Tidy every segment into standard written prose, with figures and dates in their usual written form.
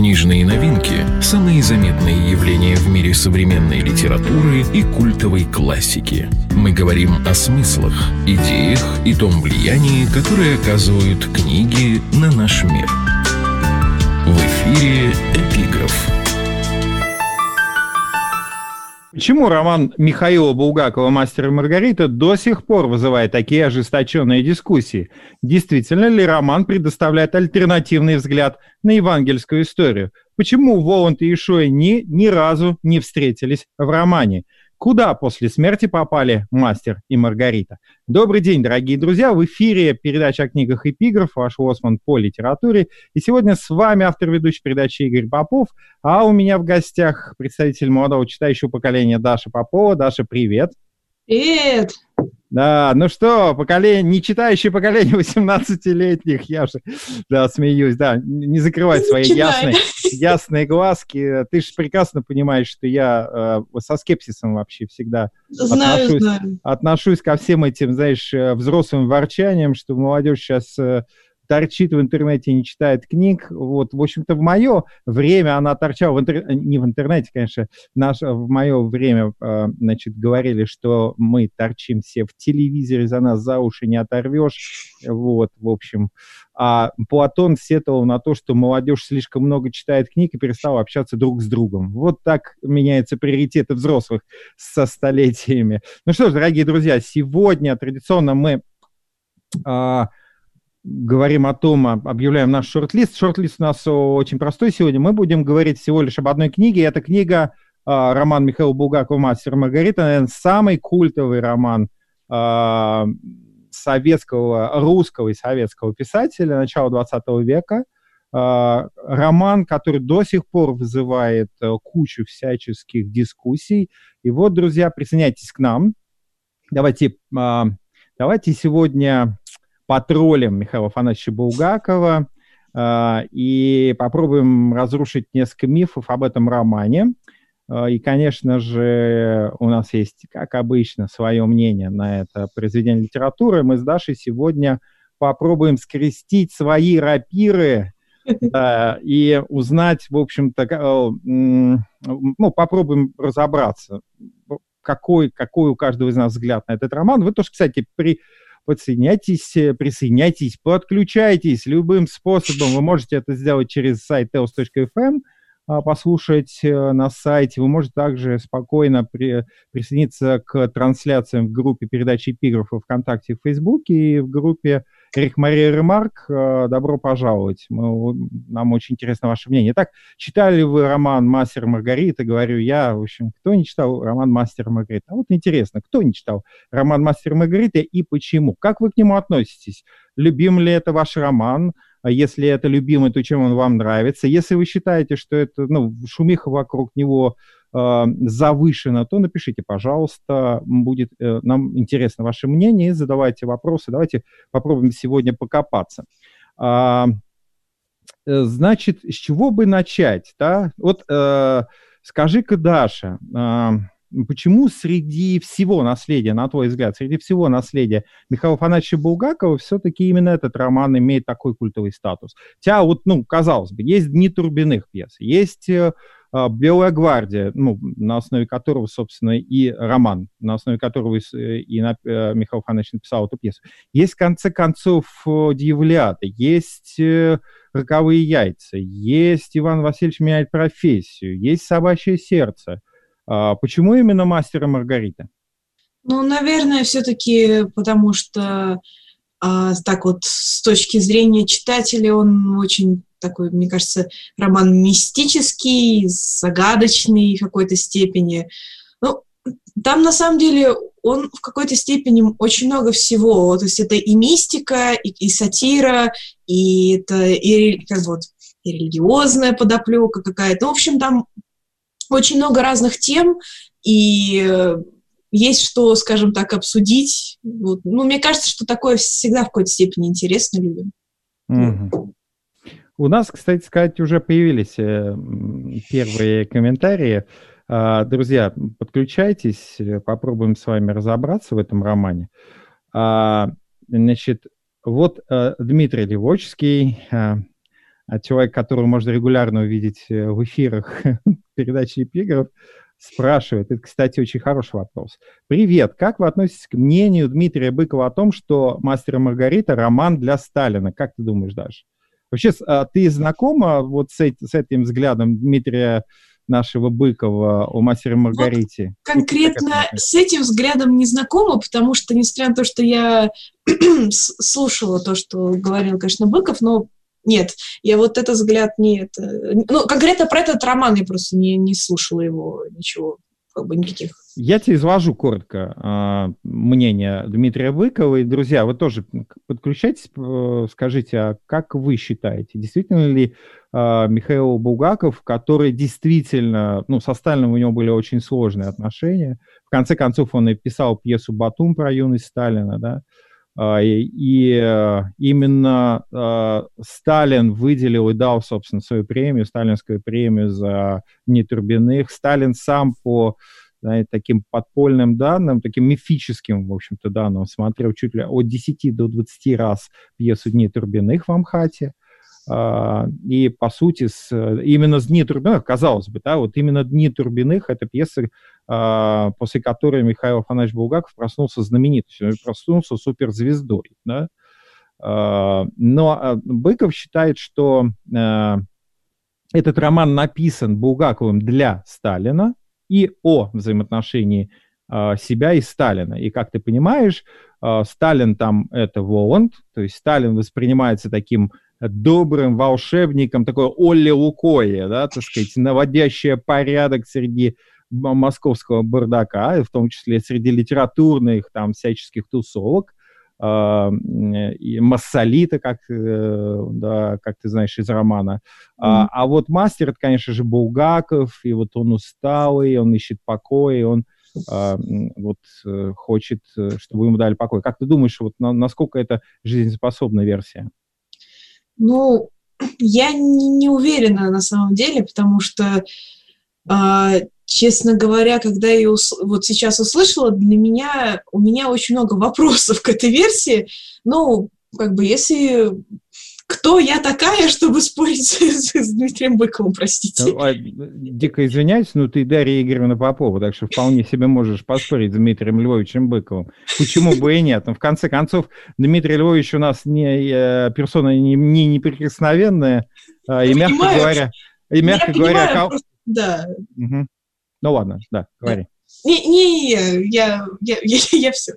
Книжные новинки – самые заметные явления в мире современной литературы и культовой классики. Мы говорим о смыслах, идеях и том влиянии, которое оказывают книги на наш мир. В эфире «Эпиграф». Почему роман Михаила Булгакова «Мастер и Маргарита» до сих пор вызывает такие ожесточенные дискуссии? Действительно ли роман предоставляет альтернативный взгляд на евангельскую историю? Почему Воланд и Иешуа ни разу не встретились в романе? Куда после смерти попали «Мастер и Маргарита»? Добрый день, дорогие друзья! В эфире передача о книгах «Эпиграф», ваш лоцман по литературе. И сегодня с вами автор ведущей передачи Игорь Попов, а у меня в гостях представитель молодого читающего поколения Даша Попова. Даша, привет! Привет! Да, ну что, не читающее поколение 18-летних, я же, смеюсь, не закрывай свои ясные глазки. Ты же прекрасно понимаешь, что я со скепсисом вообще всегда отношусь ко всем этим, знаешь, взрослым ворчаниям, что молодежь сейчас торчит в интернете и не читает книг. Вот, в общем-то, в мое время она торчала, не в интернете, конечно, в мое время, говорили, что мы торчим все в телевизоре, за нас за уши не оторвешь. Вот, в общем. А Платон сетовал на то, что молодежь слишком много читает книг и перестала общаться друг с другом. Вот так меняются приоритеты взрослых со столетиями. Ну что ж, дорогие друзья, сегодня традиционно мы говорим о том, объявляем наш шорт-лист. Шорт-лист у нас очень простой сегодня. Мы будем говорить всего лишь об одной книге. Это книга, роман Михаила Булгакова «Мастер и Маргарита», наверное, самый культовый роман русского и советского писателя начала 20 века. Роман, который до сих пор вызывает кучу всяческих дискуссий. И вот, друзья, присоединяйтесь к нам. Давайте сегодня потроллим Михаила Афанасьевича Булгакова и попробуем разрушить несколько мифов об этом романе. И, конечно же, у нас есть, как обычно, свое мнение на это произведение литературы. Мы с Дашей сегодня попробуем скрестить свои рапиры и узнать, в общем-то, попробуем разобраться, какой у каждого из нас взгляд на этот роман. Вы тоже, кстати, присоединяйтесь, подключайтесь любым способом. Вы можете это сделать через сайт teos.fm, послушать на сайте. Вы можете также спокойно присоединиться к трансляциям в группе передачи «Эпиграфы» ВКонтакте и в Фейсбуке, и в группе Эрих Мария Ремарк. Добро пожаловать. Нам очень интересно ваше мнение. Итак, читали ли вы роман «Мастер и Маргарита»? Говорю я. В общем, кто не читал роман «Мастер и Маргарита»? А вот интересно, кто не читал роман «Мастер и Маргарита» и почему? Как вы к нему относитесь? Любим ли это ваш роман? Если это любимый, то чем он вам нравится? Если вы считаете, что это, шумиха вокруг него завышена, то напишите, пожалуйста. Будет нам интересно ваше мнение, и задавайте вопросы. Давайте попробуем сегодня покопаться. Значит, с чего бы начать? Да? Вот скажи-ка, Даша, почему среди всего наследия, на твой взгляд, среди всего наследия Михаила Афанасьевича Булгакова все-таки именно этот роман имеет такой культовый статус? Хотя казалось бы, есть «Дни Турбиных» пьесы, есть «Белая гвардия», на основе которого, собственно, и роман, на основе которого Михаил Афанасьевич написал эту пьесу. Есть, в конце концов, «Дьяволята», есть «Роковые яйца», есть «Иван Васильевич меняет профессию», есть «Собачье сердце». Почему именно «Мастер и Маргарита»? Наверное, все-таки потому что с точки зрения читателя он очень такой, мне кажется, роман мистический, загадочный в какой-то степени. Там, на самом деле, он в какой-то степени очень много всего. То есть это и мистика, и сатира, и это и религиозная подоплека какая-то. В общем, там очень много разных тем, и есть что, скажем так, обсудить. Мне кажется, что такое всегда в какой-то степени интересно людям. Mm-hmm. У нас, кстати сказать, уже появились первые комментарии. Друзья, подключайтесь, попробуем с вами разобраться в этом романе. Значит, вот Дмитрий Левочский человек, которого можно регулярно увидеть в эфирах передачи «Эпиграф», спрашивает, это, кстати, очень хороший вопрос. Привет, как вы относитесь к мнению Дмитрия Быкова о том, что «Мастер и Маргарита» — роман для Сталина? Как ты думаешь, Даша? Вообще, ты знакома вот с этим взглядом Дмитрия нашего Быкова о «Мастере и Маргарите»? Вот конкретно с этим взглядом не знакома, потому что, несмотря на то, что я слушала то, что говорил, конечно, Быков, но нет, я вот этот взгляд не... Ну, конкретно про этот роман я просто не слушала его, ничего, как бы никаких. Я тебе изложу коротко мнение Дмитрия Быкова. И, друзья, вы тоже подключайтесь, скажите, а как вы считаете, действительно ли Михаил Булгаков, который действительно, ну, со Сталиным у него были очень сложные отношения, в конце концов он и писал пьесу «Батум» про юность Сталина, да, и именно Сталин выделил и дал, собственно, свою премию, сталинскую премию за «Дни Турбиных». Сталин сам по, знаете, таким подпольным данным, таким мифическим, в общем-то, данным, смотрел чуть ли от 10 до 20 раз пьесу «Дни Турбиных» в Амхате. И, по сути, именно с «Дни Турбиных», казалось бы, да, вот именно «Дни Турбиных» — это пьеса, после которой Михаил Афанасьевич Булгаков проснулся знаменитостью, проснулся суперзвездой, да. Но Быков считает, что этот роман написан Булгаковым для Сталина и о взаимоотношении себя и Сталина. И, как ты понимаешь, Сталин там — это Воланд, то есть Сталин воспринимается таким добрым волшебником, такой Олли Лукойе, да, так сказать, наводящая порядок среди московского бардака, в том числе среди литературных там всяческих тусовок, и массолита, как ты знаешь из романа. А вот «Мастер» — это, конечно же, Булгаков, и вот он усталый, он ищет покоя, он хочет, чтобы ему дали покой. Как ты думаешь, вот насколько это жизнеспособная версия? Ну, я не уверена на самом деле, потому что, честно говоря, когда я вот сейчас услышала, у меня очень много вопросов к этой версии. Ну, как бы, если... Кто я такая, чтобы спорить с Дмитрием Быковым, простите? Дико извиняюсь, но ты Дарья Игоревна Попова, так что вполне себе можешь поспорить с Дмитрием Львовичем Быковым. Почему бы и нет? Но в конце концов, Дмитрий Львович у нас персона не неприкосновенная, и, мягко говоря... Да. Угу. Ну ладно, да, говори. Я все.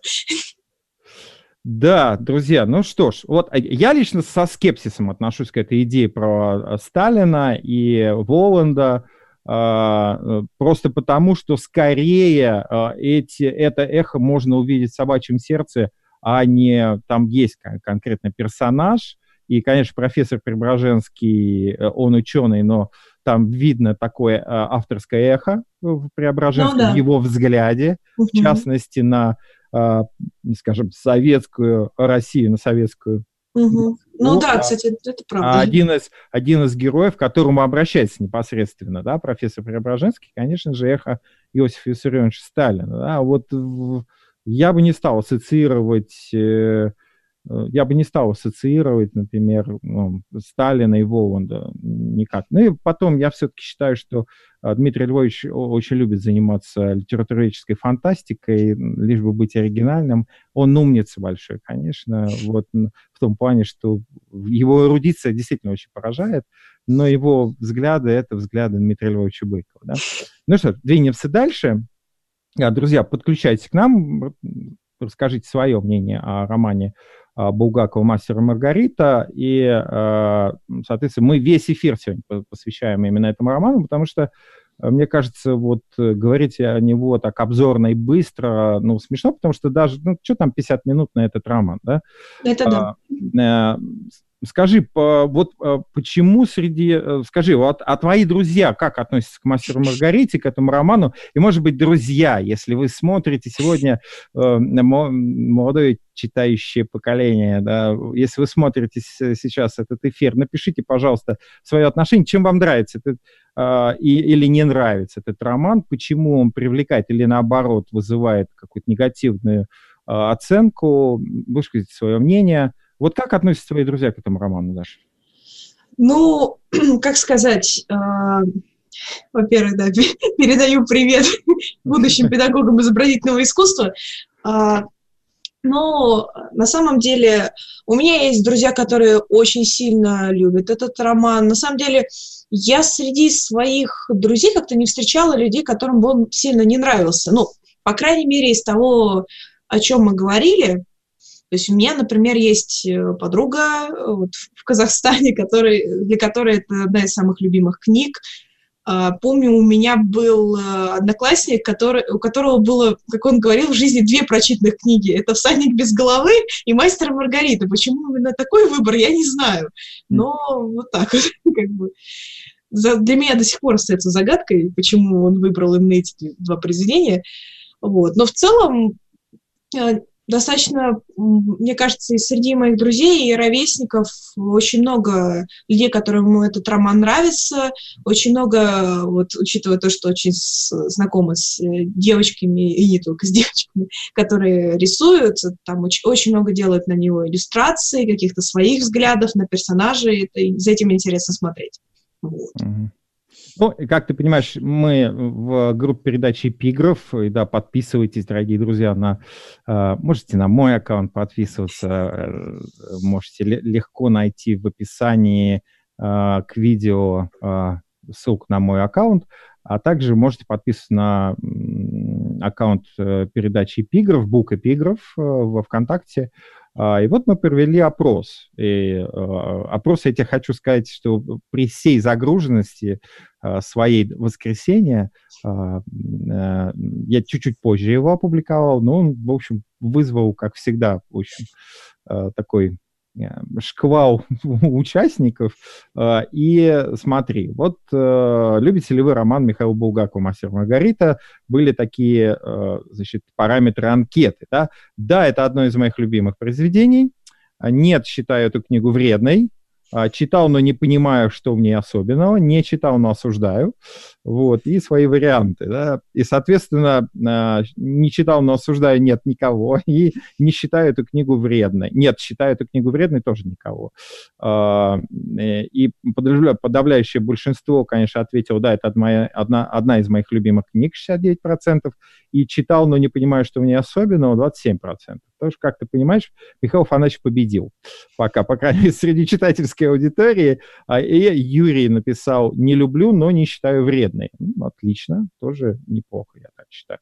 Да, друзья, ну что ж, вот я лично со скепсисом отношусь к этой идее про Сталина и Воланда, просто потому, что скорее это эхо можно увидеть в «Собачьем сердце», а не там есть конкретно персонаж. И, конечно, профессор Преображенский, он ученый, но там видно такое авторское эхо в Преображенском, в его взгляде, в частности, на, скажем, советскую Россию, на советскую. Ну да, кстати, это правда. Один из героев, к которому обращается непосредственно, да, профессор Преображенский, конечно же, эхо Иосифа Виссарионовича Сталина. Да. Вот я бы не стал ассоциировать... например, Сталина и Воланда никак. Ну и потом я все-таки считаю, что Дмитрий Львович очень любит заниматься литературоведческой фантастикой, лишь бы быть оригинальным. Он умница большой, конечно, вот в том плане, что его эрудиция действительно очень поражает, но его взгляды — это взгляды Дмитрия Львовича Быкова. Да? Ну что, двинемся дальше. Друзья, подключайтесь к нам, расскажите свое мнение о романе Булгакова «Мастер и Маргарита», и, соответственно, мы весь эфир сегодня посвящаем именно этому роману, потому что, мне кажется, вот говорить о него так обзорно и быстро, ну, смешно, потому что даже, ну, что там 50 минут на этот роман, да? Это да. Скажи, вот почему скажи, вот, а твои друзья как относятся к «Мастеру и Маргарите», к этому роману? И, может быть, друзья, если вы смотрите сегодня молодое читающее поколение, да, если вы смотрите сейчас этот эфир, напишите, пожалуйста, свое отношение, чем вам нравится или не нравится этот роман, почему он привлекает или, наоборот, вызывает какую-то негативную оценку, высказать свое мнение. Вот как относятся твои друзья к этому роману, Даша? Ну, как сказать, во-первых, да, передаю привет будущим педагогам изобразительного искусства. Но на самом деле у меня есть друзья, которые очень сильно любят этот роман. На самом деле я среди своих друзей как-то не встречала людей, которым бы он сильно не нравился. Ну, по крайней мере, из того, о чем мы говорили. То есть у меня, например, есть подруга вот, в Казахстане, для которой это одна из самых любимых книг. Помню, у меня был одноклассник, у которого было, как он говорил, в жизни 2 прочитанных книги. Это «Всадник без головы» и «Мастер и Маргарита». Почему именно такой выбор, я не знаю. Но вот так вот, как бы. Для меня до сих пор остается загадкой, почему он выбрал именно эти 2 произведения. Вот. Но в целом достаточно, мне кажется, и среди моих друзей и ровесников очень много людей, которым этот роман нравится, очень много, вот, учитывая то, что очень знакомы с девочками, и не только с девочками, которые рисуют, там очень много делают на него иллюстраций, каких-то своих взглядов на персонажей, за этим интересно смотреть. Вот. Ну, как ты понимаешь, мы в группе передачи «Эпиграф», и да, подписывайтесь, дорогие друзья, можете на мой аккаунт подписываться, можете легко найти в описании к видео ссылку на мой аккаунт, а также можете подписываться на аккаунт передачи «Эпиграф», Бук «Эпиграф» во ВКонтакте. И вот мы провели опрос. И опрос, я тебе хочу сказать, что при всей загруженности своей воскресенья, я чуть-чуть позже его опубликовал, но он, в общем, вызвал, как всегда, в общем, такой шквал участников. И смотри, вот любите ли вы роман Михаила Булгакова «Мастер и Маргарита»? Были такие, значит, параметры анкеты. Да, это одно из моих любимых произведений. Нет, считаю эту книгу вредной. Читал, но не понимаю, что в ней особенного. Не читал, но осуждаю. Вот. И свои варианты. Да? И, соответственно, не читал, но осуждаю, нет никого. И не считаю эту книгу вредной. Нет, считаю эту книгу вредной, тоже никого. И подавляющее большинство, конечно, ответило, да, это одна из моих любимых книг, 69%. И читал, но не понимаю, что в ней особенного, 27%. Потому что, как ты понимаешь, Михаил Афанасьевич победил. Пока, по крайней мере, среди читательской аудитории. И Юрий написал: «Не люблю, но не считаю вредной». Отлично, тоже неплохо, я так считаю.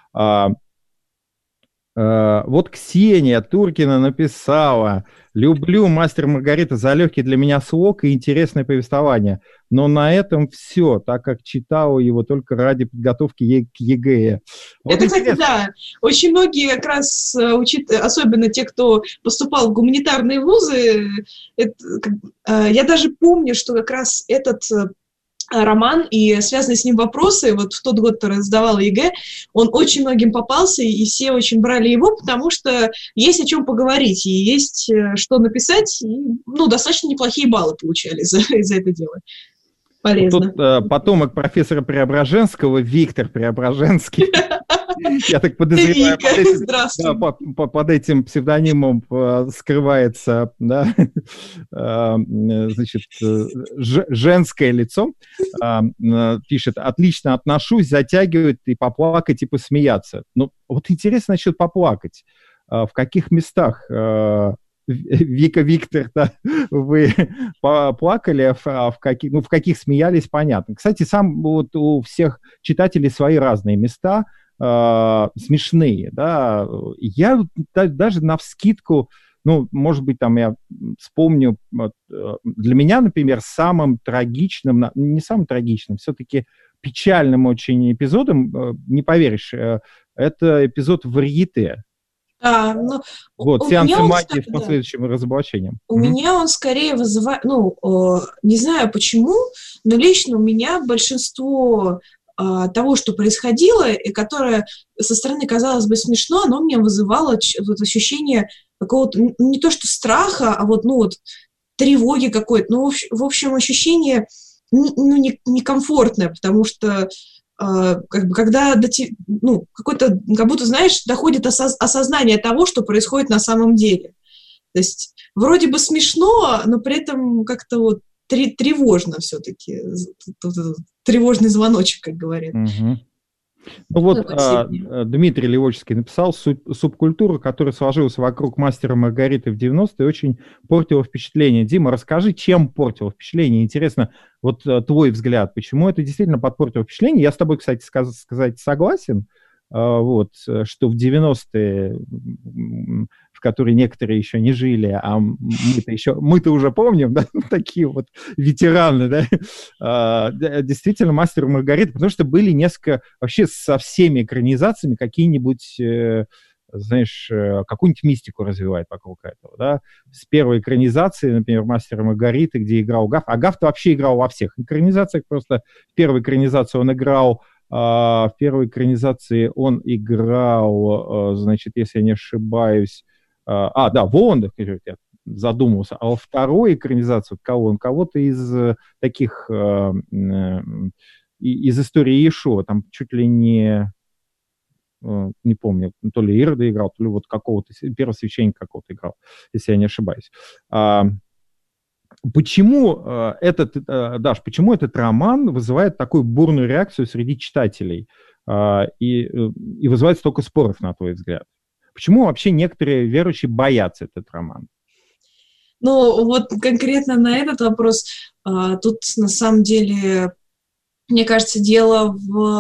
Вот Ксения Туркина написала: «Люблю «Мастер и Маргарита» за легкий для меня слог и интересное повествование, но на этом все, так как читала его только ради подготовки к ЕГЭ». Вот это, кстати, да. Очень многие как раз, особенно те, кто поступал в гуманитарные вузы, я даже помню, что как раз этот роман и связанные с ним вопросы, вот в тот год, который сдавал ЕГЭ, он очень многим попался, и все очень брали его, потому что есть о чем поговорить, и есть что написать, и, достаточно неплохие баллы получали за это дело. Полезно. Тут потомок профессора Преображенского, Виктор Преображенский. Я так подозреваю, под этим псевдонимом скрывается, да, значит, женское лицо. Пишет: «Отлично отношусь, затягивает и поплакать, и посмеяться». Ну, вот интересно насчет поплакать. В каких местах, Вика, Виктор, да, вы плакали, в каких смеялись, понятно. Кстати, вот у всех читателей свои разные места, смешные, да. Я даже навскидку, может быть, там я вспомню, для меня, например, самым трагичным, не самым трагичным, все-таки печальным очень эпизодом, не поверишь, это эпизод «Варьете». Вот, сеансы магии с последующим разоблачением. У меня он скорее вызывает, не знаю почему, но лично у меня большинство того, что происходило, и которое со стороны казалось бы смешно, оно мне вызывало вот ощущение какого-то, не то что страха, а вот тревоги какой-то, в общем, ощущение некомфортное, потому что когда какой-то, как будто, знаешь, доходит осознание того, что происходит на самом деле. То есть вроде бы смешно, но при этом как-то тревожно все-таки. Тревожный звоночек, как говорят. Угу. Ну вот Дмитрий Левоческий написал: субкультура, которая сложилась вокруг «Мастера и Маргариты» в 90-е, очень портила впечатление. Дима, расскажи, чем портила впечатление? Интересно, вот твой взгляд, почему это действительно подпортило впечатление? Я с тобой, кстати, сказать согласен, вот, что в 90-е, в которые некоторые еще не жили, а мы-то уже помним, да, такие вот ветераны, да, действительно, «Мастер и Маргарита», потому что были несколько, вообще со всеми экранизациями какие-нибудь, знаешь, какую-нибудь мистику развивает вокруг этого, да. С первой экранизации, например, «Мастер и Маргариты», где играл Гафт, а Гафт вообще играл во всех экранизациях, просто в первой экранизации он играл. В первой экранизации он играл, значит, если я не ошибаюсь, Воланда, я задумался, а во второй экранизации кого? Он кого-то из таких, из истории Иешуа, там чуть ли не помню, то ли Ирода играл, то ли вот какого-то, первосвященника какого-то играл, если я не ошибаюсь. Почему почему этот роман вызывает такую бурную реакцию среди читателей и вызывает столько споров, на твой взгляд? Почему вообще некоторые верующие боятся этот роман? Ну, вот конкретно на этот вопрос, тут на самом деле, мне кажется, дело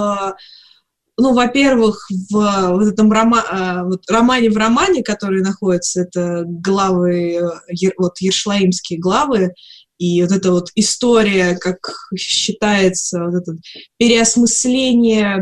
во-первых, в этом романе в романе, который находится, это главы, ершлаимские главы, и вот эта вот история, как считается, вот это переосмысление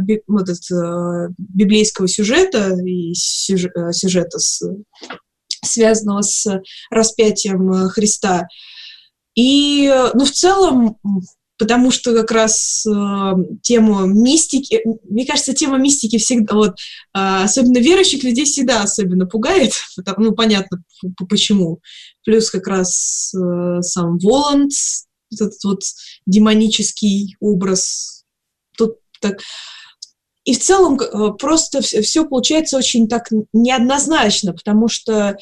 библейского сюжета и сюжета, связанного с распятием Христа. И, в целом, потому что как раз тему мистики, мне кажется, тема мистики всегда, особенно верующих людей, всегда особенно пугает, понятно почему. Плюс как раз сам Воланд, этот вот демонический образ. Тут так. И в целом просто все получается очень так неоднозначно, потому что,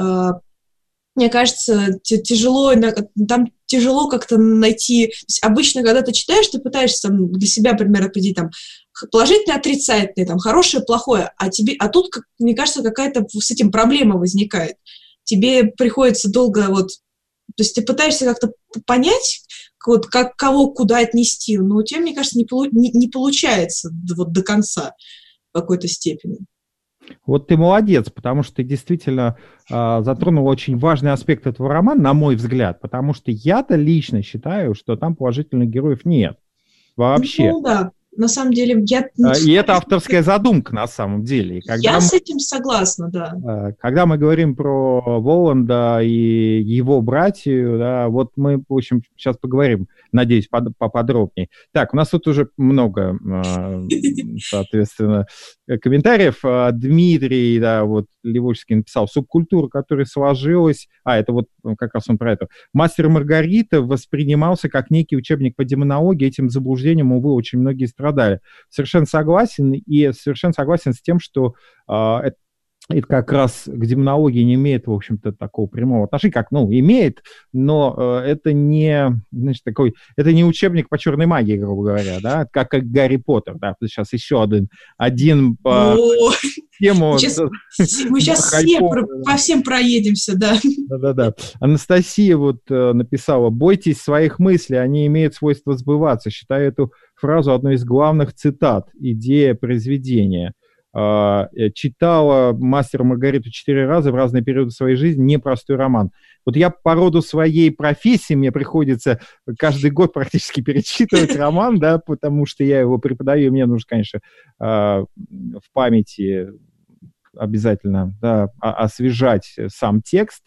мне кажется, там тяжело как-то найти. Обычно, когда ты читаешь, ты пытаешься для себя, например, определить положительное, отрицательное, хорошее, плохое, а тут, мне кажется, какая-то с этим проблема возникает. Тебе приходится долго то есть ты пытаешься как-то понять, кого куда отнести, но у тебя, мне кажется, не получается до конца в какой-то степени. Вот ты молодец, потому что ты действительно затронул очень важный аспект этого романа, на мой взгляд, потому что я-то лично считаю, что там положительных героев нет вообще. Ну да, на самом деле И это авторская задумка на самом деле. Я с этим согласна, да. Когда мы говорим про Воланда и его братью, да, вот мы, в общем, сейчас поговорим, надеюсь, поподробнее. Так, у нас тут уже много, соответственно, комментариев. Дмитрий, Левоческий написал: субкультура, которая сложилась... это вот как раз он про это. «Мастер и Маргарита» воспринимался как некий учебник по демонологии. Этим заблуждением, увы, очень многие страдали. Совершенно согласен, и совершенно согласен с тем, что это как раз к демонологии не имеет, в общем-то, такого прямого отношения, как, имеет, но это не, это не учебник по черной магии, грубо говоря, да, как Гарри Поттер, да, сейчас еще один по тему... Мы сейчас все по всем проедемся, да. Да-да-да. Анастасия написала: бойтесь своих мыслей, они имеют свойство сбываться. Считаю эту фразу одной из главных цитат, идея произведения. Читала «Мастера и Маргариту» 4 раза в разные периоды своей жизни, непростой роман. Вот я по роду своей профессии, мне приходится каждый год практически перечитывать роман, да, потому что я его преподаю, и мне нужно, конечно, в памяти обязательно, да, освежать сам текст.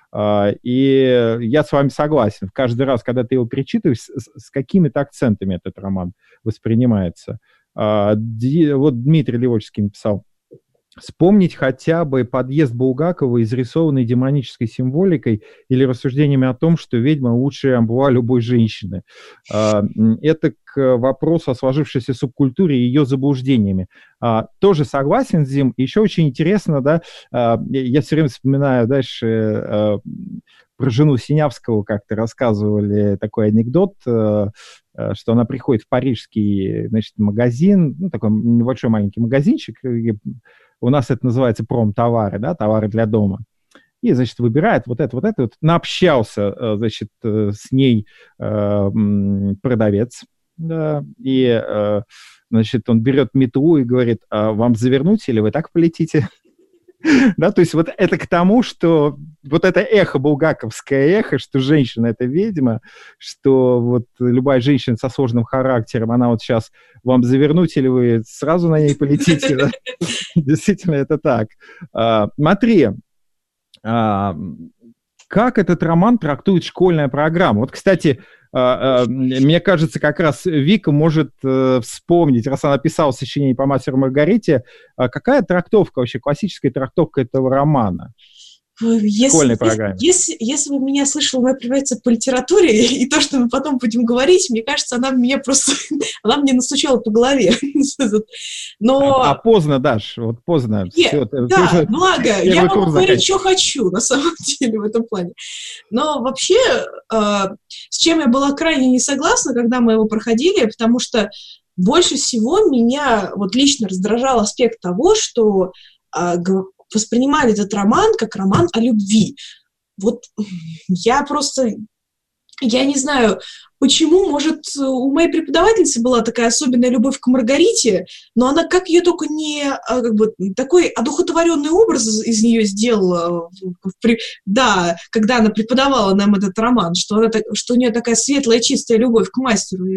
И я с вами согласен. Каждый раз, когда ты его перечитываешь, с какими-то акцентами этот роман воспринимается. Вот Дмитрий Левоческий написал: вспомнить хотя бы подъезд Булгакова, изрисованный демонической символикой или рассуждениями о том, что ведьма лучшая амплуа любой женщины. Это к вопросу о сложившейся субкультуре и ее заблуждениями. Тоже согласен, Зим. Еще очень интересно, да, я все время вспоминаю дальше про жену Синявского, как-то рассказывали такой анекдот, что она приходит в парижский, значит, магазин, ну, такой небольшой маленький магазинчик, у нас это называется промтовары, да, товары для дома. И, значит, выбирает вот это. Вот. Наобщался, значит, с ней продавец, да, и, значит, он берет метлу и говорит: а вам завернуть или вы так полетите? Да, то есть вот это к тому, что вот это эхо, булгаковское эхо, что женщина — это ведьма, что вот любая женщина со сложным характером, она вот сейчас вам завернуть, или вы сразу на ней полетите. Да? Действительно, это так. Смотри, как этот роман трактует школьная программа? Вот, кстати, мне кажется, как раз Вика может вспомнить, раз она писала сочинение по «Мастеру Маргарите», какая трактовка, вообще классическая трактовка этого романа? Школьной программе. Если бы меня слышала моя племянница по литературе, и то, что мы потом будем говорить, мне кажется, она меня просто... Она мне настучала по голове. Но... поздно, Даш, вот поздно. Да, благо, я могу говорить, что хочу, на самом деле, в этом плане. Но вообще, с чем я была крайне не согласна, когда мы его проходили, потому что больше всего меня вот лично раздражал аспект того, что воспринимали этот роман как роман о любви. Вот я не знаю, почему, может, у моей преподавательницы была такая особенная любовь к Маргарите, но она как ее только не, как бы, такой одухотворенный образ из нее сделала, да, когда она преподавала нам этот роман, что у нее такая светлая, чистая любовь к мастеру.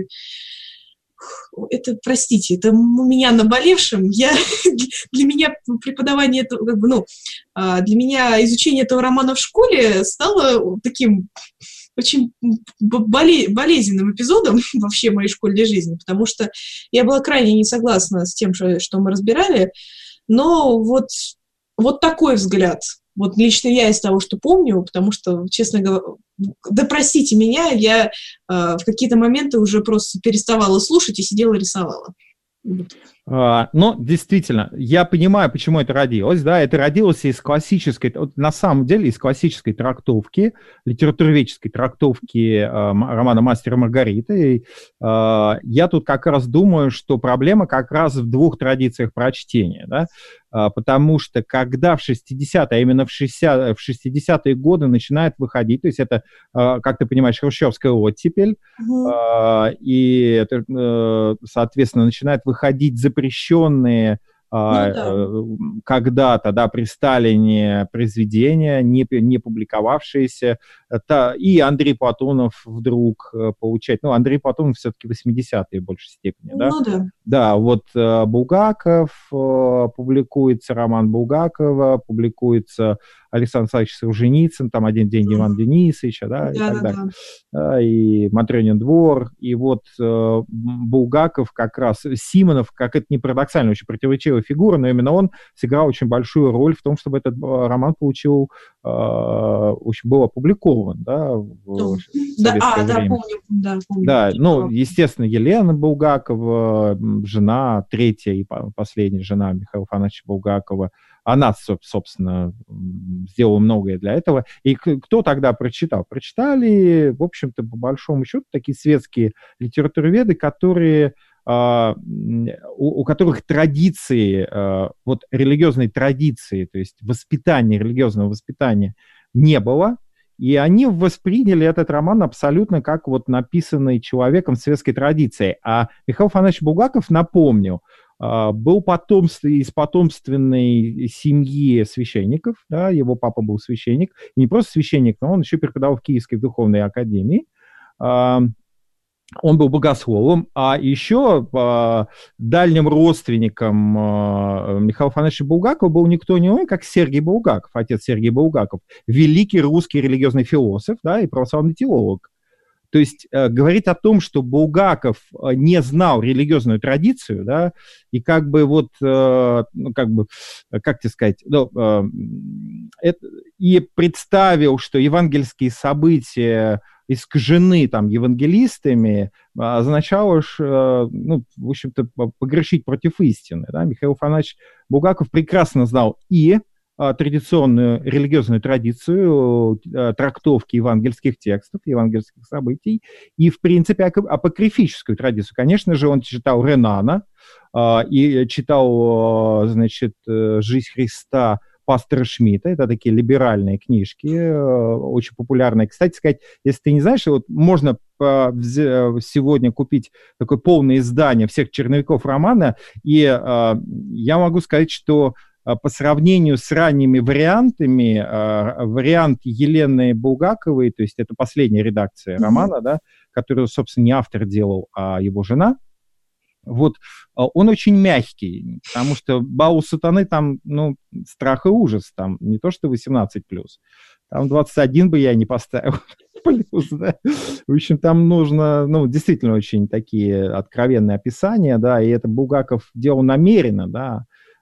Это, простите, это у меня наболевшим. Для меня преподавание этого, как бы, для меня изучение этого романа в школе стало таким очень болезненным эпизодом вообще моей школьной жизни, потому что я была крайне не согласна с тем, что мы разбирали, но вот такой взгляд. Вот лично я из того, что помню, потому что, честно говоря, да простите меня, я в какие-то моменты уже просто переставала слушать и сидела и рисовала. Но действительно, я понимаю, почему это родилось. Да, это родилось из классической, на самом деле, из классической трактовки, литературоведческой трактовки романа «Мастер и Маргарита». И, я тут как раз думаю, что проблема как раз в двух традициях прочтения. Да? Потому что когда в 60-е, а именно в 60-е годы начинает выходить, то есть это, как ты понимаешь, хрущевская оттепель, и это, соответственно, начинает выходить запрещенные когда-то, да, при Сталине произведения, не публиковавшиеся, и Андрей Платонов вдруг получает, Андрей Платонов все-таки 80-е в большей степени, да? Да, вот Булгаков, публикуется роман Булгакова, публикуется Александр Александрович Солженицын, там «Один день Ивана Денисовича», да, и так далее. Да, и «Матрёнин двор», и вот Булгаков как раз, Симонов, как это ни парадоксально, очень противоречивая фигура, но именно он сыграл очень большую роль в том, чтобы этот роман был опубликован, да, в советское время. Помню. Да, естественно, Елена Булгакова, жена, третья и последняя жена Михаила Афанасьевича Булгакова, она, собственно, сделала многое для этого. И кто тогда прочитал? Прочитали, в общем-то, по большому счету, такие светские литературоведы, у которых традиции, вот религиозной традиции, то есть религиозного воспитания не было, и они восприняли этот роман абсолютно как вот написанный человеком светской традиции. А Михаил Афанасьевич Булгаков, напомню, был из потомственной семьи священников, да, его папа был священник, и не просто священник, но он еще преподавал в Киевской духовной академии. Он был богословом, а еще дальним родственником Михаила Афанасьевича Булгакова был никто иной, как Сергий Булгаков, отец Сергий Булгаков, великий русский религиозный философ, да, и православный теолог. То есть говорить о том, что Булгаков не знал религиозную традицию, да, и как бы вот, ну, как бы, как тебе сказать, ну, и представил, что евангельские события искажены там евангелистами, означало, ну, в общем-то, погрешить против истины. Да? Михаил Афанасьевич Булгаков прекрасно знал и традиционную религиозную традицию трактовки евангельских текстов, евангельских событий, и, в принципе, апокрифическую традицию. Конечно же, он читал Ренана и читал, значит, «Жизнь Христа» пастора Шмидта. Это такие либеральные книжки, очень популярные. Кстати сказать, если ты не знаешь, вот можно сегодня купить такое полное издание всех черновиков романа, и я могу сказать, что по сравнению с ранними вариантами, вариант Елены Булгаковой, то есть это последняя редакция романа, да, которую, собственно, не автор делал, а его жена, вот, он очень мягкий, потому что «Бал сатаны» там, ну, страх и ужас, там не то что 18+, там 21 бы я не поставил. Плюс, да. В общем, там нужно, ну, действительно очень такие откровенные описания, да, и это Булгаков делал намеренно, да,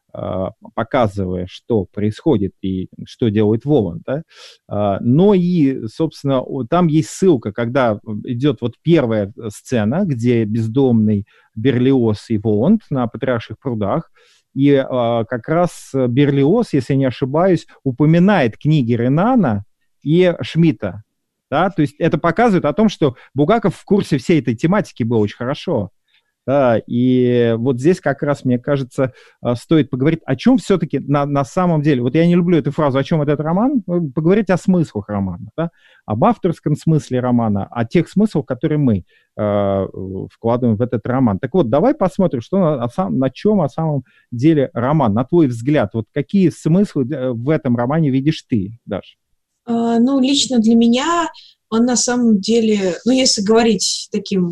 показывая, что происходит и что делает Воланд, да? Но и, собственно, там есть ссылка, когда идет вот первая сцена, где бездомный Берлиоз и Воланд на Патриарших прудах, и как раз Берлиоз, если не ошибаюсь, упоминает книги Ренана и Шмидта, да? То есть это показывает о том, что Булгаков в курсе всей этой тематики был очень хорошо. Да, и вот здесь как раз, мне кажется, стоит поговорить, о чем все-таки на самом деле, вот я не люблю эту фразу, о чем этот роман, поговорить о смыслах романа, да? Об авторском смысле романа, о тех смыслах, которые мы вкладываем в этот роман. Так вот, давай посмотрим, что на чем на самом деле роман, на твой взгляд, вот какие смыслы в этом романе видишь ты, Даша? Ну, лично для меня он на самом деле, ну, если говорить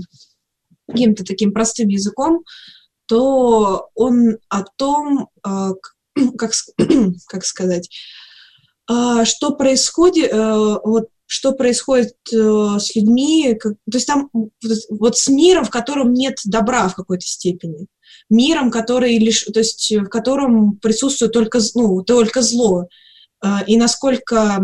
каким-то таким простым языком, то он о том, как сказать, что происходит, вот, что происходит с людьми, то есть там вот с миром, в котором нет добра в какой-то степени, миром, который то есть в котором присутствует только зло, и насколько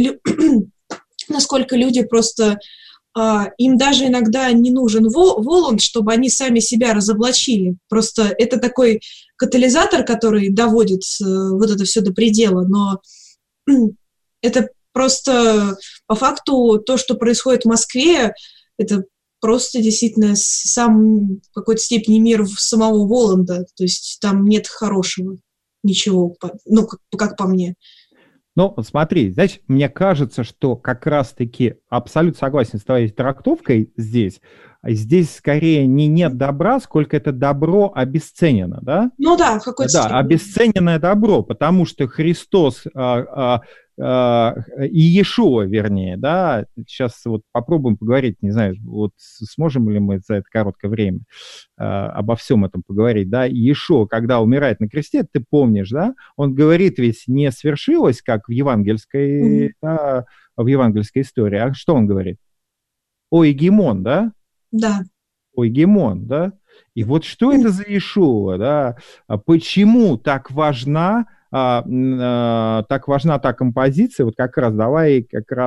люди просто им даже иногда не нужен Воланд, чтобы они сами себя разоблачили. Просто это такой катализатор, который доводит вот это все до предела, но это просто по факту то, что происходит в Москве, это просто действительно сам в какой-то степени мир самого Воланда, то есть там нет хорошего ничего, ну, как по мне. Ну, смотри, значит, мне кажется, что как раз-таки абсолютно согласен с твоей трактовкой здесь. Здесь скорее не нет добра, сколько это добро обесценено, да? Ну да, в какой-то степени. Да, обесцененное добро, потому что Христос и Иешуа, вернее, да, сейчас вот попробуем поговорить, не знаю, вот сможем ли мы за это короткое время обо всем этом поговорить, да, Иешуа, когда умирает на кресте, ты помнишь, да, он говорит, ведь не свершилось, как в евангельской, да, в евангельской истории, а что он говорит? Ойгемон, да? Да. Ойгемон, да? И вот что это за Иешуа, да? Почему так важна та композиция? Вот как раз давай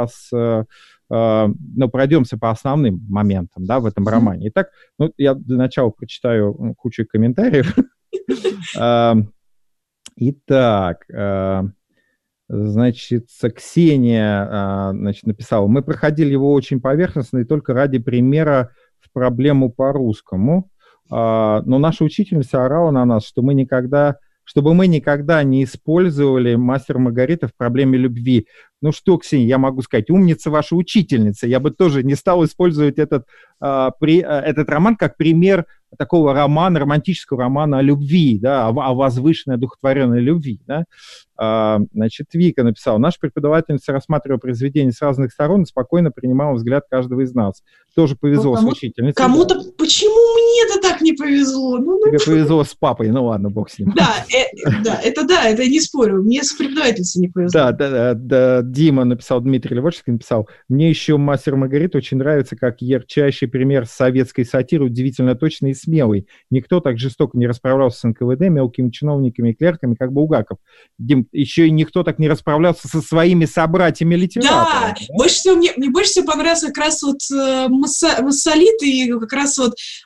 пройдемся по основным моментам, да, в этом романе. Итак, ну, я для начала прочитаю кучу комментариев. Итак, значит, Ксения написала: мы проходили его очень поверхностно и только ради примера в проблему по-русскому. Но наша учительница орала на нас, чтобы мы никогда не использовали «Мастер Маргарита» в проблеме любви. Ну что, Ксения, я могу сказать, умница ваша учительница. Я бы тоже не стал использовать этот роман как пример такого романа, романтического романа о любви, да, о возвышенной, одухотворенной любви. Да. Значит, Вика написала: наша преподавательница рассматривала произведение с разных сторон и спокойно принимала взгляд каждого из нас. тоже повезло с учительницей. Кому-то, почему мне-то так не повезло? Тебе повезло с папой, ну ладно, бог с ним. Да, это я не спорю, мне с преподавательницей не повезло. Да, Дима написал, Дмитрий Левочек написал, мне еще «Мастер и Маргарита» очень нравится как ярчайший пример советской сатиры, удивительно точный и смелый. Никто так жестоко не расправлялся с НКВД, мелкими чиновниками и клерками, как Булгаков. Дим, еще и никто так не расправлялся со своими собратьями-литераторами. Да, мне больше всего понравился как раз вот Массолит и как раз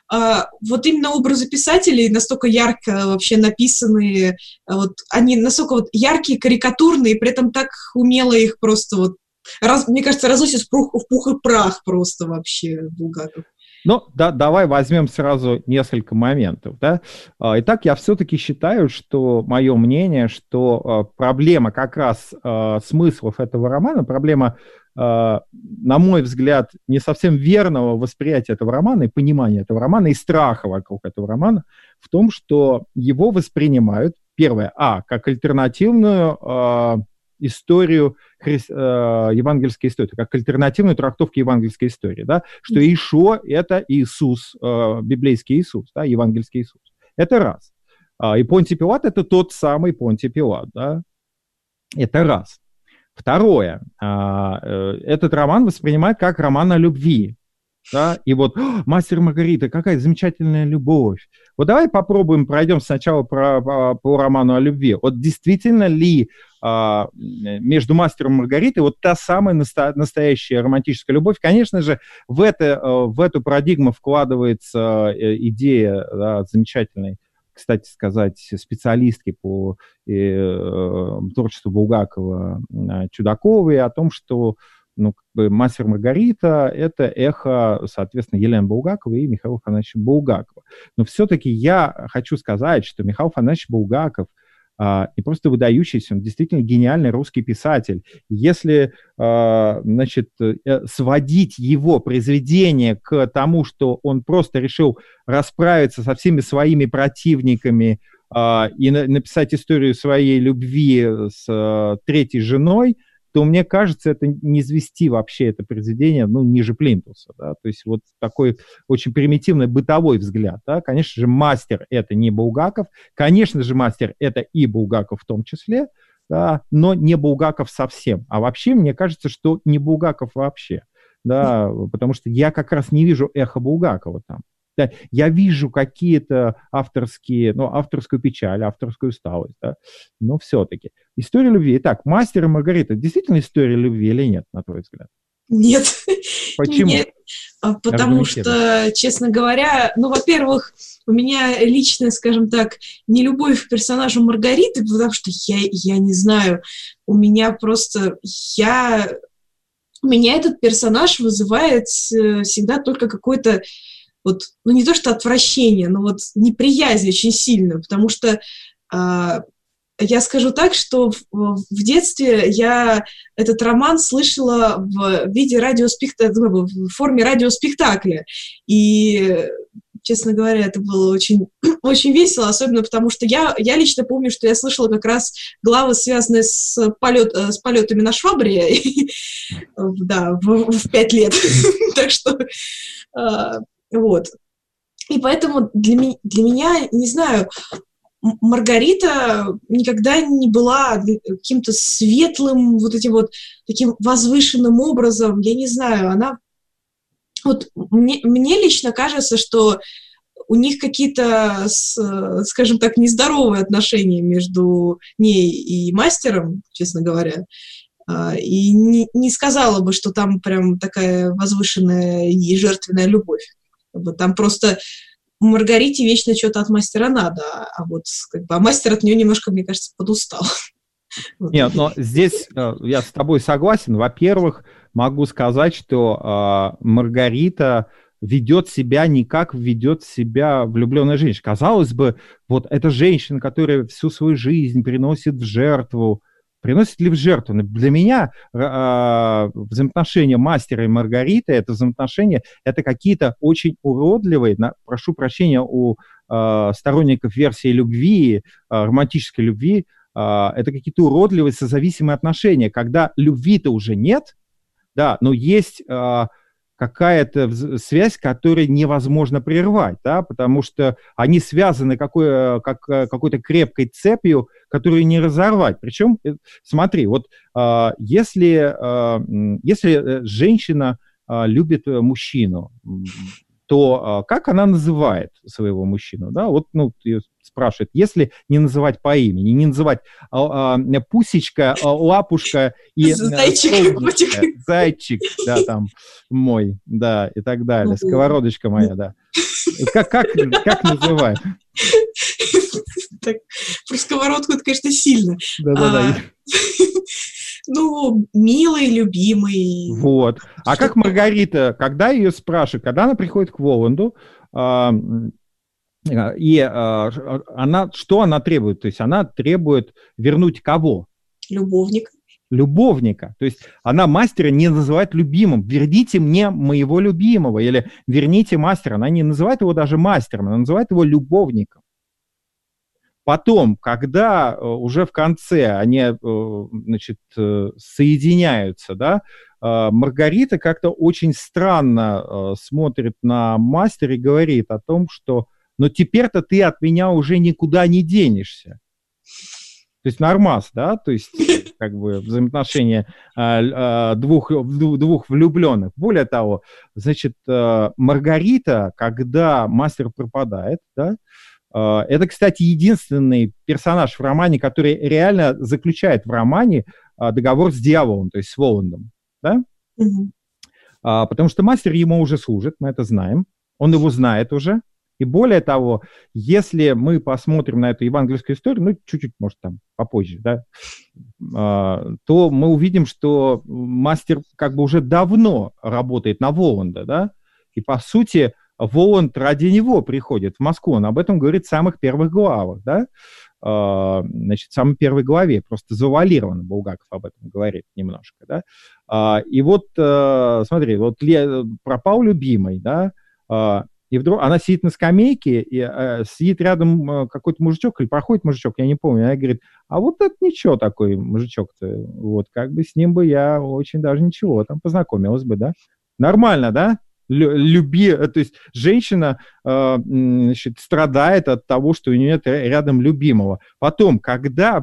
вот именно образы писателей настолько ярко вообще написанные, вот они настолько вот яркие, карикатурные, при этом так умело их просто вот, мне кажется, разносит в пух и прах просто вообще Булгаков. Ну, да, давай возьмем сразу несколько моментов. Да? Итак, я все-таки считаю, что мое мнение, что проблема как раз смыслов этого романа, проблема, на мой взгляд, не совсем верного восприятия этого романа и понимания этого романа и страха вокруг этого романа в том, что его воспринимают, первое, как альтернативную историю, евангельской истории, как альтернативную трактовку евангельской истории, да, что Иешуа – это Иисус, библейский Иисус, да, евангельский Иисус. Это раз. И Понтий Пилат – это тот самый Понтий Пилат, да. Это раз. Второе. Этот роман воспринимают как роман о любви. Да? И вот «Мастер и Маргарита», какая замечательная любовь. Вот давай попробуем, пройдем сначала по роману о любви. Вот действительно ли между «Мастером и Маргаритой» вот та самая настоящая романтическая любовь? Конечно же, в эту парадигму вкладывается идея, да, замечательной, кстати сказать, специалистки по творчеству Булгакова Чудаковой о том, что «Мастер и Маргарита» — это эхо, соответственно, Елены Булгаковой и Михаила Афанасьевича Булгакова. Но все-таки я хочу сказать, что Михаил Афанасьевич Булгаков не просто выдающийся, он действительно гениальный русский писатель. Если, сводить его произведение к тому, что он просто решил расправиться со всеми своими противниками и написать историю своей любви с третьей женой, то, мне кажется, это не звести вообще это произведение, ниже плинтуса, да, то есть вот такой очень примитивный бытовой взгляд, да, конечно же, «Мастер» — это не Булгаков, конечно же, «Мастер» — это и Булгаков в том числе, да, но не Булгаков совсем, а вообще, мне кажется, что не Булгаков вообще, да, потому что я как раз не вижу эхо Булгакова там. Да, я вижу какие-то авторскую печаль, авторскую усталость, да, но все-таки. История любви. Итак, «Мастер и Маргарита» действительно история любви или нет, на твой взгляд? Нет. Почему? Нет, потому что, честно говоря, во-первых, у меня личная, скажем так, нелюбовь к персонажу Маргариты, потому что я не знаю, у меня этот персонаж вызывает всегда только какой-то не то что отвращение, но неприязнь очень сильную, потому что я скажу так, что в детстве я этот роман слышала в виде в форме радиоспектакля, и, честно говоря, это было очень, очень весело, особенно потому что я лично помню, что я слышала как раз главы, связанные с полетами на швабре, да, в 5 лет, так что... Вот. И поэтому для меня, не знаю, Маргарита никогда не была каким-то светлым, таким возвышенным образом. Я не знаю, она... Мне лично кажется, что у них какие-то, скажем так, нездоровые отношения между ней и мастером, честно говоря. И не сказала бы, что там прям такая возвышенная и жертвенная любовь. Там просто Маргарите вечно что-то от мастера надо, а мастер от нее немножко, мне кажется, подустал. Нет, но здесь я с тобой согласен. Во-первых, могу сказать, что Маргарита ведет себя не как ведет себя влюбленная женщина. Казалось бы, эта женщина, которая всю свою жизнь приносит в жертву. Приносит ли в жертву? Для меня взаимоотношения мастера и Маргариты, это взаимоотношения, это какие-то очень уродливые, прошу прощения у сторонников версии любви, романтической любви, это какие-то уродливые созависимые отношения, когда любви-то уже нет, да, но есть какая-то связь, которую невозможно прервать, да, потому что они связаны какой-то крепкой цепью, которую не разорвать. Причем, смотри, вот если женщина любит мужчину, то как она называет своего мужчину? Да? Вот, ее спрашивают, если не называть по имени, не называть пусечка, лапушка и зайчик, да, там, мой, да, и так далее, сковородочка моя, да. Как называют? Так, про сковородку это, конечно, сильно. Да-да-да. Ну, милый, любимый. Вот. А как Маргарита, когда ее спрашивают, когда она приходит к Воланду, и что она требует? То есть она требует вернуть кого? Любовника. То есть она мастера не называет любимым. Верните мне моего любимого. Или верните мастера. Она не называет его даже мастером, она называет его любовником. Потом, когда уже в конце они, значит, соединяются, да, Маргарита как-то очень странно смотрит на мастера и говорит о том, что «но теперь-то ты от меня уже никуда не денешься». То есть нормас, да, то есть как бы взаимоотношения двух влюбленных. Более того, значит, Маргарита, когда мастер пропадает, да, это, кстати, единственный персонаж в романе, который реально заключает в романе договор с дьяволом, то есть с Воландом, да? Потому что мастер ему уже служит, мы это знаем, он его знает уже. И более того, если мы посмотрим на эту евангельскую историю, ну, чуть-чуть, может, там, попозже, да, то мы увидим, что мастер как бы уже давно работает на Воланда, да, и, по сути, Воланд ради него приходит в Москву, он об этом говорит в самых первых главах, да, значит, в самой первой главе, просто завуалированно Булгаков об этом говорит немножко, да, и вот, смотри, вот пропал любимый, да, и вдруг она сидит на скамейке, и сидит рядом какой-то мужичок, или проходит мужичок, я не помню, она говорит, а вот это ничего такой мужичок-то, вот, как бы с ним бы я очень даже ничего, там познакомилась бы, да, нормально, да? То есть женщина, значит, страдает от того, что у нее нет рядом любимого. Потом, когда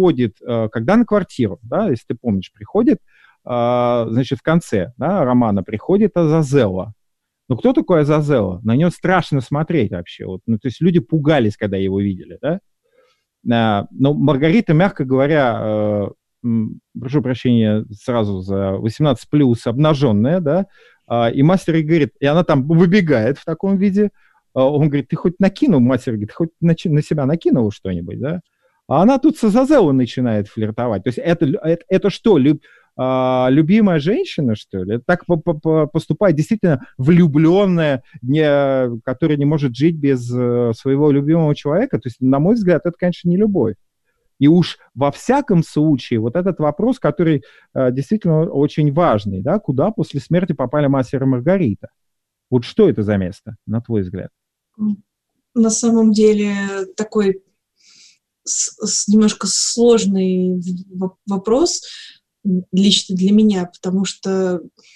на квартиру, да, если ты помнишь, приходит, значит, в конце, да, романа приходит Азазелла. Ну, кто такой Азазелла? На него страшно смотреть вообще. Вот, ну, то есть люди пугались, когда его видели, да? Но Маргарита, мягко говоря, прошу прощения сразу за 18+, обнаженная, да, и мастер ей говорит, и она там выбегает в таком виде, он говорит, ты хоть накинул, мастер говорит, хоть на себя накинул что-нибудь, да? А она тут с Азазеллой начинает флиртовать. То есть это что, любимая женщина, что ли? Это так поступает действительно влюбленная, которая не может жить без своего любимого человека? То есть, на мой взгляд, это, конечно, не любовь. И уж во всяком случае, вот этот вопрос, который действительно очень важный, да, куда после смерти попали мастер и Маргарита? Вот что это за место, на твой взгляд? На самом деле такой немножко сложный вопрос лично для меня, потому что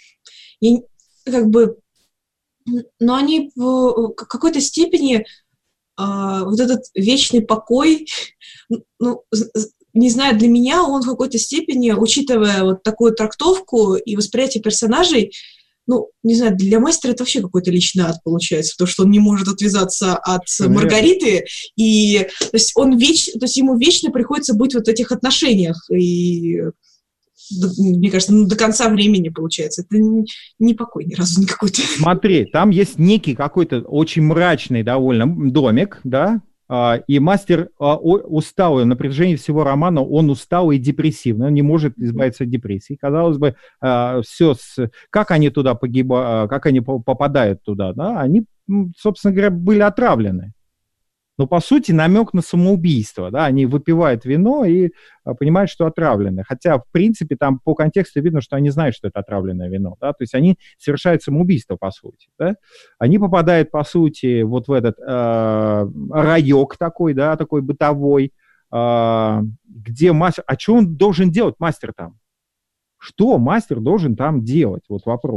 но они в какой-то степени вот этот вечный покой, ну, не знаю, для меня он в какой-то степени, учитывая вот такую трактовку и восприятие персонажей, ну, не знаю, для мастера это вообще какой-то личный ад получается, потому что он не может отвязаться от Маргариты, и то есть ему вечно приходится быть вот в этих отношениях, и мне кажется, до конца времени получается. Это не покой ни разу не какой-то. Смотри, там есть некий какой-то очень мрачный довольно домик, да, и мастер устал, на протяжении всего романа он устал и депрессивный, он не может избавиться от депрессии. Казалось бы, как они туда погибают, как они попадают туда, да, они, собственно говоря, были отравлены. Но, по сути, намек на самоубийство, да, они выпивают вино и понимают, что отравлены. Хотя, в принципе, там по контексту видно, что они знают, что это отравленное вино, да, то есть они совершают самоубийство, по сути, да. Они попадают, по сути, вот в этот райок такой, да, такой бытовой, где мастер... А что он должен делать, мастер там? Что мастер должен там делать? Вот вопрос.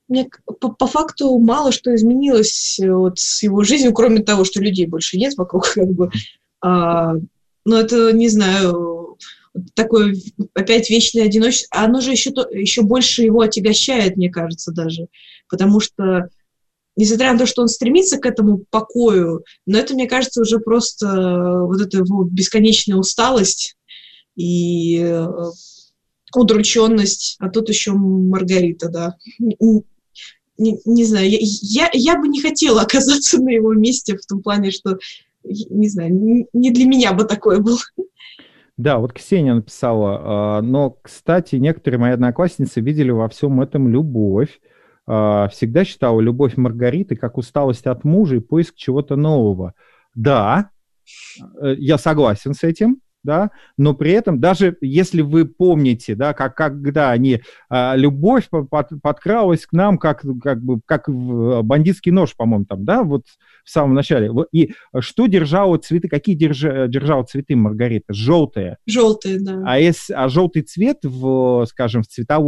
по факту мало что изменилось вот с его жизнью, кроме того, что людей больше нет вокруг, как бы. Но это, не знаю, такое опять вечное одиночество. Оно же еще больше его отягощает, мне кажется, даже. Потому что, несмотря на то, что он стремится к этому покою, но это, мне кажется, уже просто вот эта его бесконечная усталость и удрученность, а тут еще Маргарита, да. Не знаю, я бы не хотела оказаться на его месте в том плане, что, не знаю, не для меня бы такое было. Да, вот Ксения написала, но, кстати, некоторые мои одноклассницы видели во всем этом любовь. Всегда считала любовь Маргариты как усталость от мужа и поиск чего-то нового. Да, я согласен с этим. Да, но при этом, даже если вы помните, да, когда любовь подкралась к нам, как бандитский нож, по-моему, там, да, вот в самом начале. И что держало цветы, какие держала цветы Маргарита? Желтые. Желтые, да. А желтый цвет, скажем, в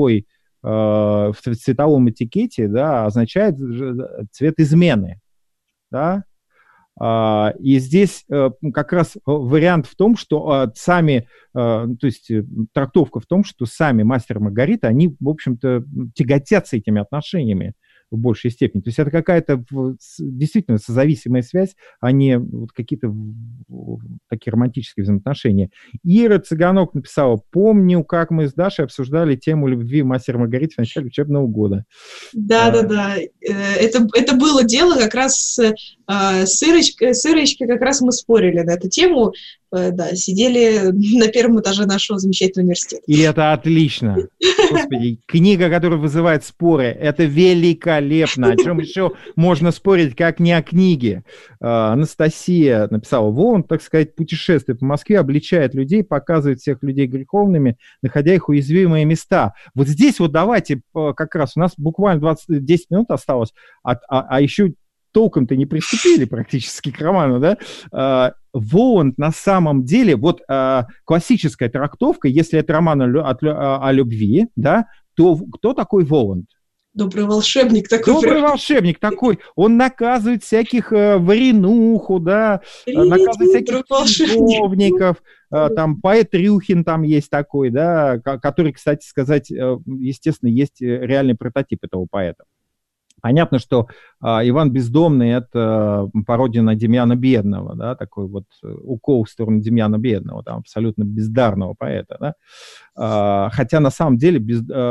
цветовом этикете, да, означает цвет измены, да. И здесь как раз вариант в том, что то есть трактовка в том, что сами мастер и Маргарита, они, в общем-то, тяготятся этими отношениями в большей степени. То есть это какая-то действительно созависимая связь, а не вот какие-то такие романтические взаимоотношения. Ира Цыганок написала: помню, как мы с Дашей обсуждали тему любви мастера и Маргариты в начале учебного года. Да. Это было дело как раз с Ирочкой, как раз мы спорили на эту тему. Да, сидели на первом этаже нашего замечательного университета. И это отлично. Господи, книга, которая вызывает споры, это великолепно. О чем еще можно спорить, как не о книге? Анастасия написала: Воланд, так сказать, путешествует по Москве, обличает людей, показывает всех людей греховными, находя их уязвимые места. Вот здесь вот давайте как раз, у нас буквально 10 минут осталось, а еще толком-то не приступили практически к роману, да? Воланд на самом деле, вот классическая трактовка, если это роман о любви, да, то кто такой Воланд? Добрый волшебник такой. Добрый волшебник такой. Он наказывает всяких варенуху, да, наказывает всяких любовников. Там поэт Рюхин там есть такой, да, который, кстати сказать, естественно, есть реальный прототип этого поэта. Понятно, что Иван Бездомный – это пародия на Демьяна Бедного, да, такой вот укол в сторону Демьяна Бедного, там, абсолютно бездарного поэта, да. Хотя на самом деле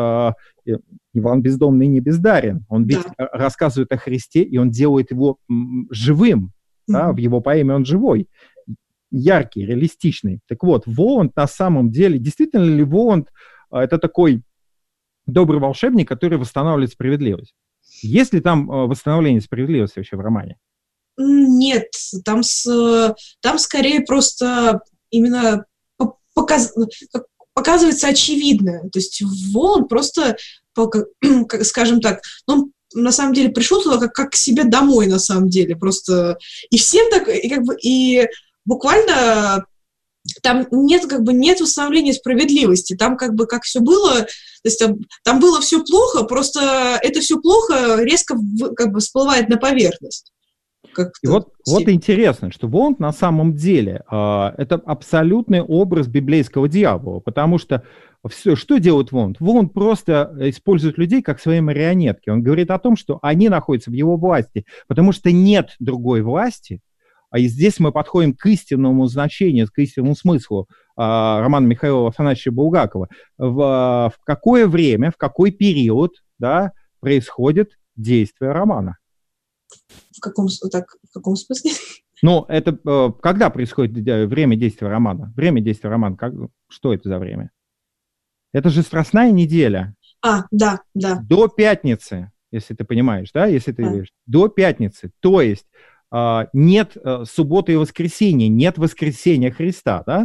Иван Бездомный не бездарен, он ведь рассказывает о Христе, и он делает его живым, да, в его поэме он живой, яркий, реалистичный. Так вот, Воланд на самом деле, действительно ли Воланд – это такой добрый волшебник, который восстанавливает справедливость? Есть ли там восстановление справедливости вообще в романе? Нет, там скорее просто именно показывается очевидное. То есть Воланд просто, скажем так, он на самом деле пришел туда как к себе домой, на самом деле. Просто и всем так, и буквально там нет восстановления справедливости. Там как все было, то есть там было все плохо, просто это все плохо резко всплывает на поверхность. И вот интересно, что Воланд на самом деле это абсолютный образ библейского дьявола, потому что что делает Воланд? Воланд просто использует людей как свои марионетки. Он говорит о том, что они находятся в его власти, потому что нет другой власти. И здесь мы подходим к истинному значению, к истинному смыслу романа Михаила Афанасьевича Булгакова. В какое время, в какой период, да, происходит действие романа? В каком смысле? Ну, это когда происходит время действия романа? Время действия романа, что это за время? Это же Страстная неделя. Да. До пятницы, если ты понимаешь, да, если ты видишь. До пятницы, то есть нет субботы и воскресенья, нет воскресения Христа, да?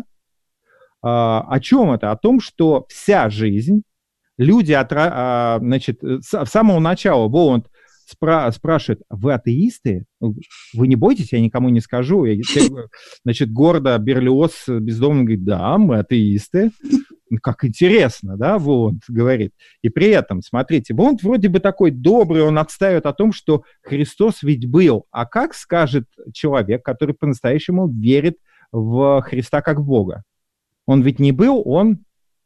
О чем это? О том, что вся жизнь, люди, значит, с самого начала Воланд спрашивает: вы атеисты? Вы не бойтесь, я никому не скажу. Значит, гордо Берлиоз Бездомный говорит: да, мы атеисты. как интересно, да, Воланд говорит. И при этом, смотрите, Воланд вроде бы такой добрый, он отстаивает о том, что Христос ведь был. А как скажет человек, который по-настоящему верит в Христа как в Бога? Он ведь не был, он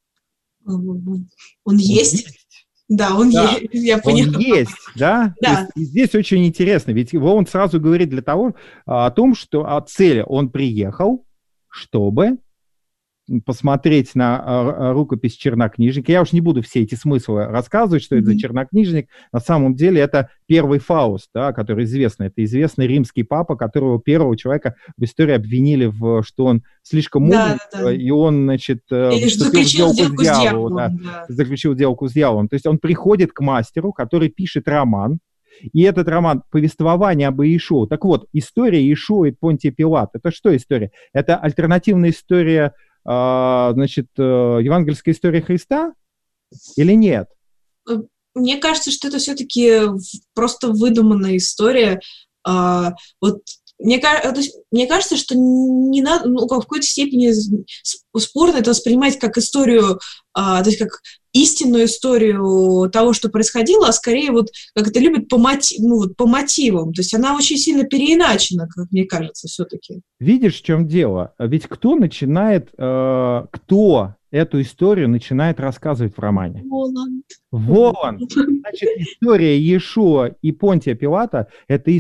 есть. Да, он есть, я поняла. Он есть, да? Да. И здесь очень интересно, ведь он сразу говорит о том, что о цели он приехал, чтобы посмотреть на рукопись чернокнижника. Я уж не буду все эти смыслы рассказывать, что это за чернокнижник. На самом деле это первый Фауст, да, который известный. Это известный римский папа, которого первого человека в истории обвинили, что он слишком мудрый, и он, значит, заключил сделку с дьяволом. Да. Заключил сделку с дьяволом. То есть он приходит к мастеру, который пишет роман, и этот роман «Повествование об Иешуа». Так вот, история Иешуа и Понтия Пилата. Это что история? Это альтернативная история, значит, евангельская история Христа или нет? Мне кажется, что это все-таки просто выдуманная история. Вот мне кажется, что не надо, в какой-то степени спорно это воспринимать как историю, то есть как истинную историю того, что происходило, а скорее вот как это любят по мотивам. То есть она очень сильно переиначена, как мне кажется, все-таки. Видишь, в чем дело? Ведь кто эту историю начинает рассказывать в романе? Воланд. Значит, история Иешуа и Понтия Пилата – это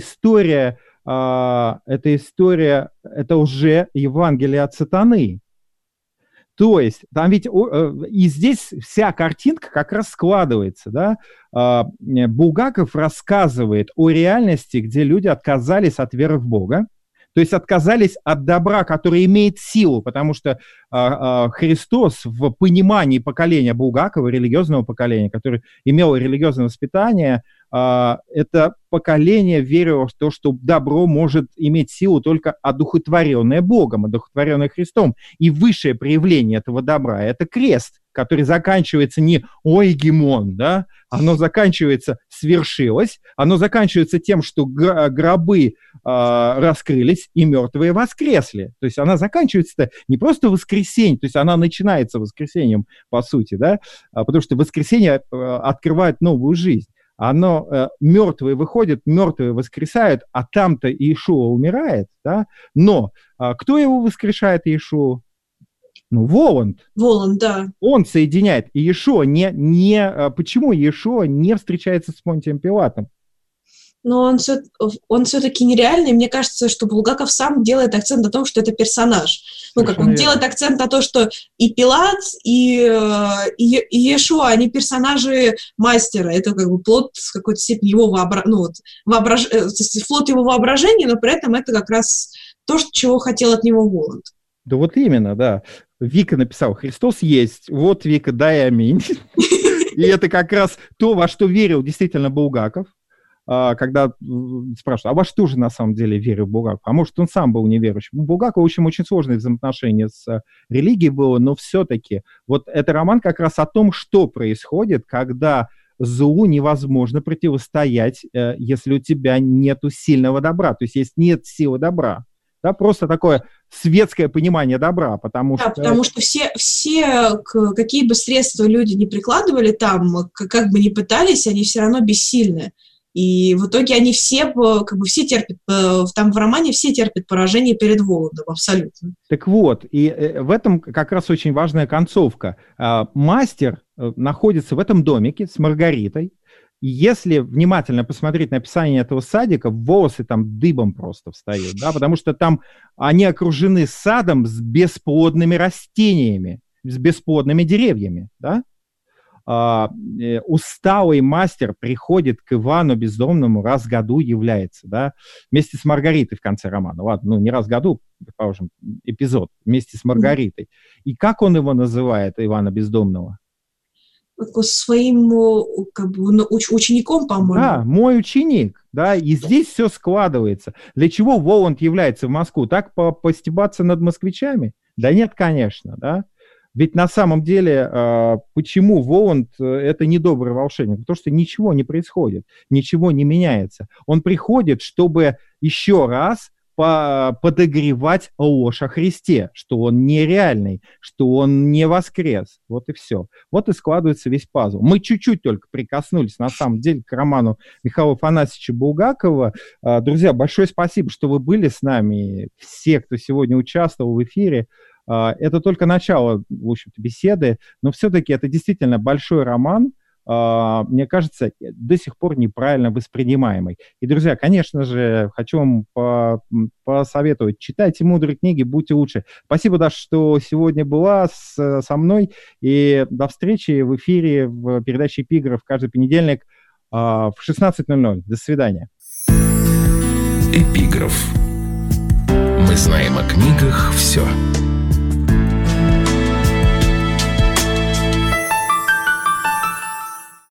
уже Евангелие от сатаны. То есть, там ведь и здесь вся картинка как раз складывается, да? Булгаков рассказывает о реальности, где люди отказались от веры в Бога, то есть отказались от добра, которое имеет силу, потому что Христос в понимании поколения Булгакова, религиозного поколения, которое имело религиозное воспитание, это поколение верило в то, что добро может иметь силу только одухотворенное Богом, одухотворенное Христом. И высшее проявление этого добра – это крест, который заканчивается не «ойгемон», да? Оно заканчивается «свершилось», оно заканчивается тем, что гробы раскрылись и мертвые воскресли. То есть она заканчивается не просто воскресенье, то есть она начинается воскресеньем, по сути, да? Потому что воскресенье открывает новую жизнь. Мертвые выходят, мертвые воскресают, а там-то Иешуа умирает, да? Но кто его воскрешает, Иешуа? Воланд. Воланд, да. Он соединяет. Иешуа почему Иешуа не встречается с Понтием Пилатом? Но он все-таки нереальный. Мне кажется, что Булгаков сам делает акцент на том, что это персонаж. Он делает акцент на то, что и Пилат, и Иешуа, они персонажи мастера. Это как бы плод в какой-то степени его плод его воображения, но при этом это как раз то, чего хотел от него Воланд. Да вот именно, да. Вика написал: «Христос есть». Вот, Вика, дай аминь. И это как раз то, во что верил действительно Булгаков. Когда спрашивают, а во что же на самом деле верил Булгаков? А может, он сам был неверующим? У Булгакова очень сложные взаимоотношения с религией было, но все-таки вот это роман как раз о том, что происходит, когда злу невозможно противостоять, если у тебя нету сильного добра, то есть если нет силы добра. Да, просто такое светское понимание добра, потому что все какие бы средства люди не прикладывали там, как бы ни пытались, они все равно бессильны. И в итоге они все терпят, там в романе все терпят поражение перед Воландом, абсолютно. Так вот, и в этом как раз очень важная концовка. Мастер находится в этом домике с Маргаритой, и если внимательно посмотреть на описание этого садика, волосы там дыбом просто встают, да, потому что там они окружены садом с бесплодными растениями, с бесплодными деревьями, да. Усталый мастер приходит к Ивану Бездомному, раз в году является, да, вместе с Маргаритой в конце романа. Ладно, не раз в году, предположим, эпизод вместе с Маргаритой. И как он его называет, Ивана Бездомного? Своим учеником, по-моему. Да, мой ученик, да, и здесь все складывается. Для чего Воланд является в Москву? Так постебаться над москвичами? Да нет, конечно, да. Ведь на самом деле, почему Воланд это недобрый волшебник? Потому что ничего не происходит, ничего не меняется. Он приходит, чтобы еще раз подогревать ложь о Христе, что он нереальный, что он не воскрес. Вот и все. Вот и складывается весь пазл. Мы чуть-чуть только прикоснулись, на самом деле, к роману Михаила Афанасьевича Булгакова. Друзья, большое спасибо, что вы были с нами, все, кто сегодня участвовал в эфире. Это только начало, в общем-то, беседы, но все-таки это действительно большой роман, мне кажется, до сих пор неправильно воспринимаемый. И, друзья, конечно же, хочу вам посоветовать, читайте мудрые книги, будьте лучше. Спасибо, Даша, что сегодня была со мной, и до встречи в эфире в передаче «Эпиграф» каждый понедельник в 16:00. До свидания. Эпиграф. Мы знаем о книгах все.